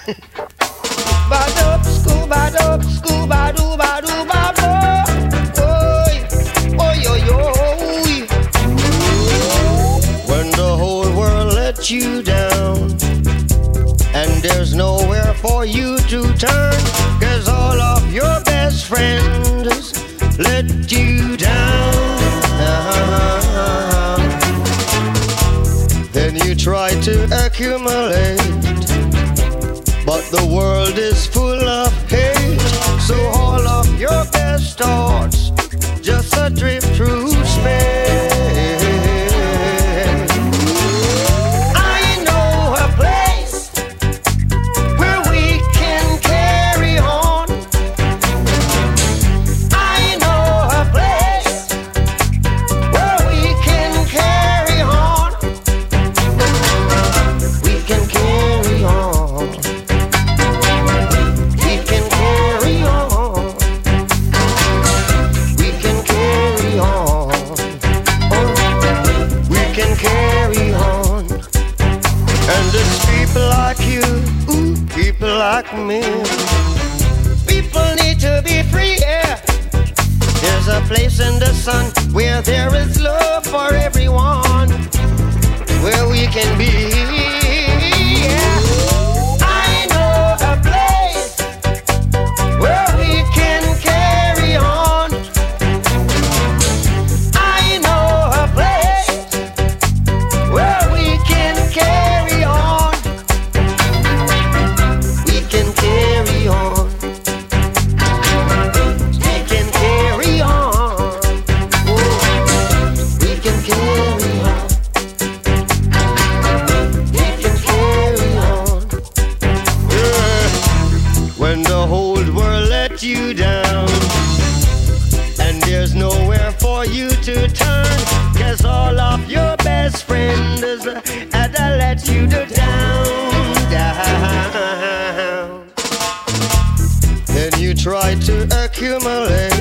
Ba-dub, scuba-dub, scuba-doo-ba-doo-ba-bo. Oy, oy, oy, oy. When the whole world let you down and there's nowhere for you to turn, 'cause all of your best friends let you down. Then you try to accumulate, but the world is full of hate. So all of your best thoughts just adrift through space. I know a place where we can carry on. I know a place where we can carry on. We can carry on. We can carry on. We can carry on. Oh, we can carry on. And it's people like you, ooh, people like me. People need to be free, yeah. There's a place in the sun where there is love for everyone, where we can be. Yeah. I know a place where we can carry on. I know a place where we can carry on. We can carry on. We can carry on. Oh, we can carry on. We can carry on. Yeah. When the whole world let you down and there's nowhere for you to turn, 'cause all of your best friends had to let you down, down. Then you try to accumulate,